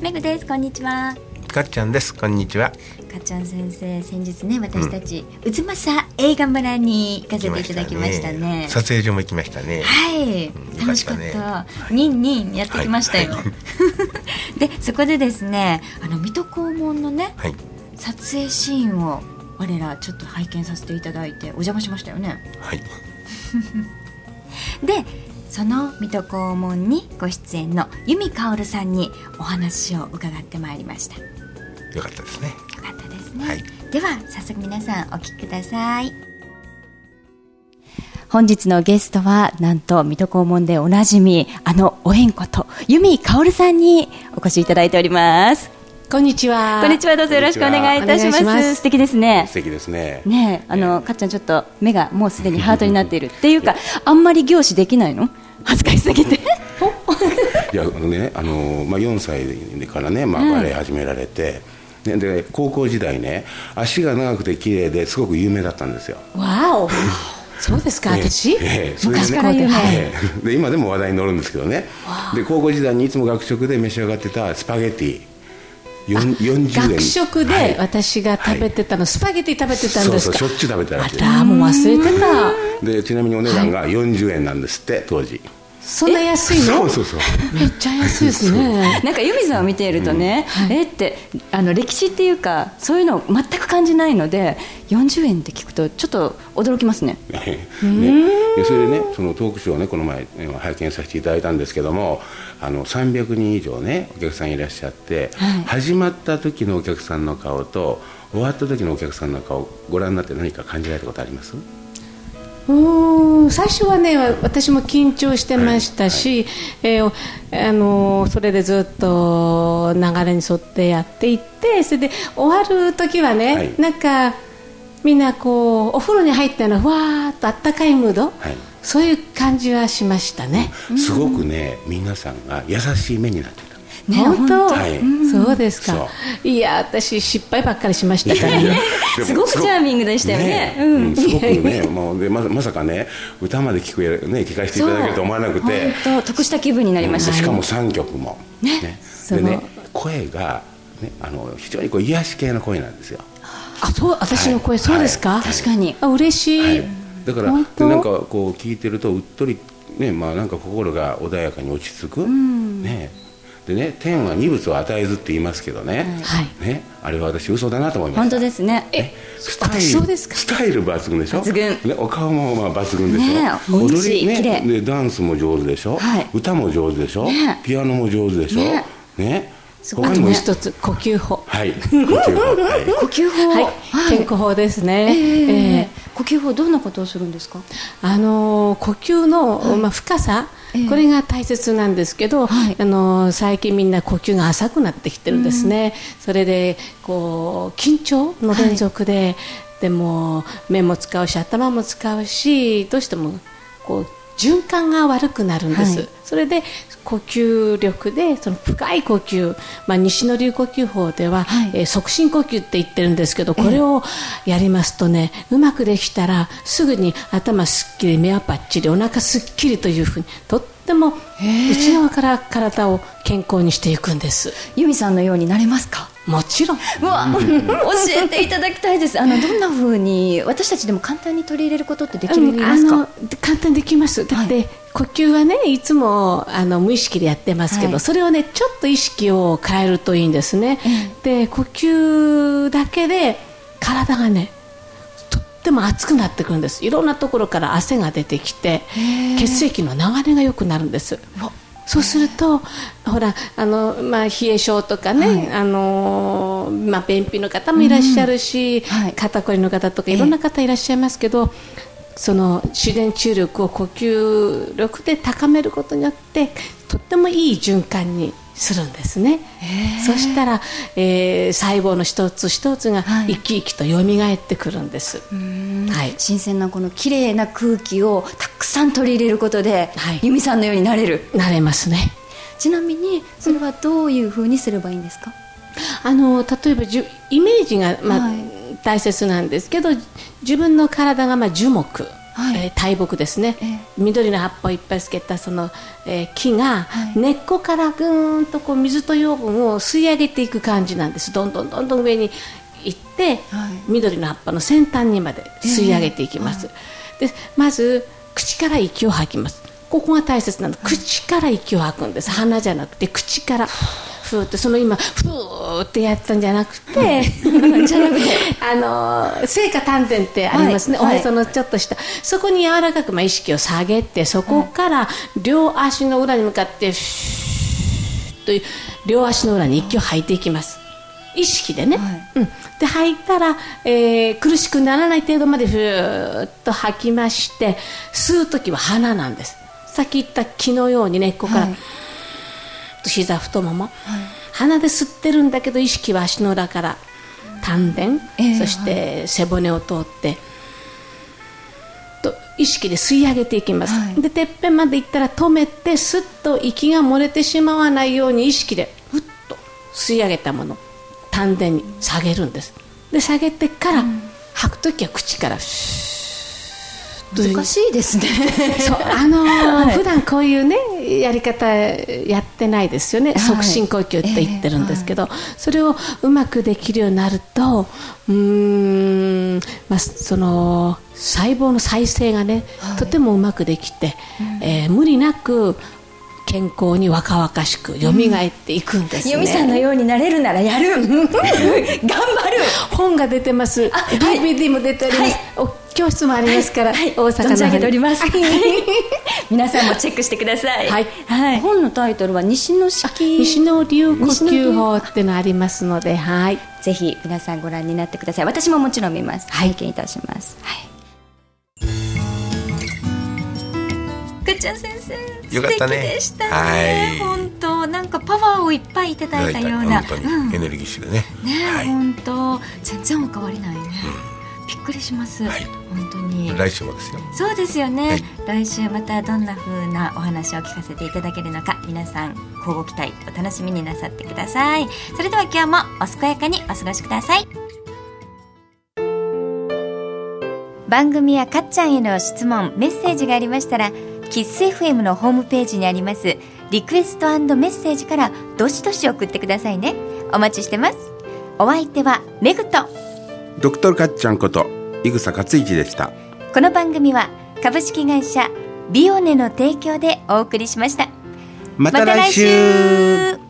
めぐです。こんにちは。 かっちゃんです。こんにちは。 かっちゃん先生、先日ね、私たち渦政映画村に行かせていただきましたね。 撮影所も行きましたね。 はい、楽しかった。ニンニンやってきましたよ。で、そこでですね、水戸黄門のね、撮影シーンを我らちょっと拝見させていただいてお邪魔しましたよね。 はい。 で、その水戸黄門にご出演の由美かおるさんにお話を伺ってまいりました。 よかったですね。 よかったですね。では早速皆さんお聞きください。本日のゲストはなんと水戸黄門でおなじみお縁こと由美かおるさんにお越しいただいております。 こんにちは。 こんにちは。どうぞよろしくお願いいたします。素敵ですね。 素敵ですね。 ねえ、かっちゃんちょっと目がもうすでにハートになっているっていうかあんまり凝視できないの？恥ずかしすぎて。 いや4歳からね、バレエ始められて、で高校時代ね、足が長くて綺麗ですごく有名だったんですよ。 わお。そうですか。私、 昔から有名。 で今でも話題に乗るんですけどね。で高校時代にいつも学食で召し上がってたスパゲティ40円。 学食で私が食べてたの、スパゲティ食べてたんですか？ そう、しょっちゅう食べてたらしい。 もう忘れてた。 でちなみにお値段が40円なんですって、当時。 そんな安いの？そうめっちゃ安いですね。 なんか由美さんを見ているとね、って歴史っていうかそういうのを全く感じないので、40円って聞くとちょっと驚きますね。 それでね、そのトークショーをね、この前拝見させていただいたんですけども、300人以上ねお客さんいらっしゃって、始まった時のお客さんの顔と終わった時のお客さんの顔ご覧になって何か感じられたことあります？ 最初はね、私も緊張してましたし、それでずっと流れに沿ってやっていって、それで終わる時はね、なんかみんなこうお風呂に入ったのふわーっとあったかいムード、そういう感じはしましたね。 すごくね、皆さんが優しい目になってた。 本当、そうですか。いや、私失敗ばっかりしましたからね。 すごくチャーミングでしたよね。 すごくね、もうでまさかね、歌まで聞かせていただけると思わなくて、 本当得した気分になりました。 しかも3曲もね。でね、声がね、非常に癒し系の声なんですよ。 そう、私の声、そうですか？ 確かに。 嬉しい。 だからなんかこう聞いてるとうっとりね、なんか心が穏やかに落ち着くね。でね、天は二物を与えずって言いますけどね、あれは私嘘だなと思いました。 本当ですね。 スタイル抜群でしょ。抜群。お顔も抜群でしょ。踊りね、でダンスも上手でしょ。歌も上手でしょ。ピアノも上手でしょ。ね。 あともう一つ、呼吸法。 呼吸法。 呼吸法。 健康法ですね。 呼吸法、どんなことをするんですか？ 呼吸の深さ、これが大切なんですけど、最近みんな呼吸が浅くなってきてるんですね。それでこう緊張の連続で、でも目も使うし頭も使うし、どうしてもこう循環が悪くなるんです。それで呼吸力でその深い呼吸、西の流呼吸法では、促進呼吸って言ってるんですけど、これをやりますとね、うまくできたらすぐに頭すっきり、目はパッチリ、お腹すっきりというふうに、とっても内側から体を健康にしていくんです。 由美さんのようになれますか？ もちろん。 教えていただきたいです。どんな風に私たちでも簡単に取り入れることってできますか？ 簡単にできます。だって、呼吸はね、いつも無意識でやってますけど、それをね、ちょっと意識を変えるといいんですね。で、呼吸だけで体がね、とっても熱くなってくるんです。いろんなところから汗が出てきて、血液の流れが良くなるんです。そうすると、ほら冷え性とかね、便秘の方もいらっしゃるし、肩こりの方とかいろんな方いらっしゃいますけど、その自然注力を呼吸力で高めることによってとってもいい循環にするんですね。そしたら、細胞の一つ一つが生き生きと蘇ってくるんです。 新鮮なこの綺麗な空気をたくさん取り入れることで、由美さんのようになれますね。 ちなみにそれはどういうふうにすればいいんですか？ 例えばイメージが、大切なんですけど、自分の体が樹木大木ですね、緑の葉っぱをいっぱいつけたその、木が根っこからぐーんとこう水と養分を吸い上げていく感じなんです。どんどんどんどん上に行って、緑の葉っぱの先端にまで吸い上げていきます。でまず口から息を吐きます。ここが大切なの。口から息を吐くんです。鼻じゃなくて口からふーって、その今ふーってやったんじゃなくてじゃなくて聖火丹田ってありますね、おへそのちょっとしたそこに柔らかく意識を下げて、そこから両足の裏に向かってふーっと両足の裏に息を吐いていきます。意識でね、で吐いたら、苦しくならない程度までふーっと吐きまして、吸うときは鼻なんです。さっき言った木のように根っこから、膝太もも、鼻で吸ってるんだけど意識は足の裏から丹田、そして背骨を通ってと意識で吸い上げていきます、でてっぺんまで行ったら止めて、スッと息が漏れてしまわないように意識でふっと吸い上げたもの丹田に下げるんです。で下げてから、吐くときは口から難しいですねそう普段こういうねやり方やってないですよね、促進呼吸って言ってるんですけど、それをうまくできるようになるとその細胞の再生がね、とてもうまくできて、無理なく健康に若々しく蘇っていくんですね。 由美さんのようになれるならやる頑張る。 本が出てます、DVD も出ております、教室もありますから、大阪の存じ上げております皆さんもチェックしてください。本のタイトルは西野流呼吸法ってのありますので、 ぜひ皆さんご覧になってください。私ももちろん見ます。拝見いたします。かっちゃん先生、 よかったね、 素敵でしたね。本当なんかパワーをいっぱいいただいたような、 本当にエネルギッシュでね。 本当全然お変わりないね。びっくりします。本当に。 来週もですよ。 そうですよね。来週またどんな風なお話を聞かせていただけるのか、皆さん乞うご期待お楽しみになさってください。それでは今日もお健やかにお過ごしください。番組やかっちゃんへの質問メッセージがありましたら、キッス FM のホームページにありますリクエスト&メッセージからどしどし送ってくださいね。お待ちしてます。お相手はメグとドクトルかっちゃんこと井草克一でした。 この番組は株式会社ビオネの提供でお送りしました。 また来週。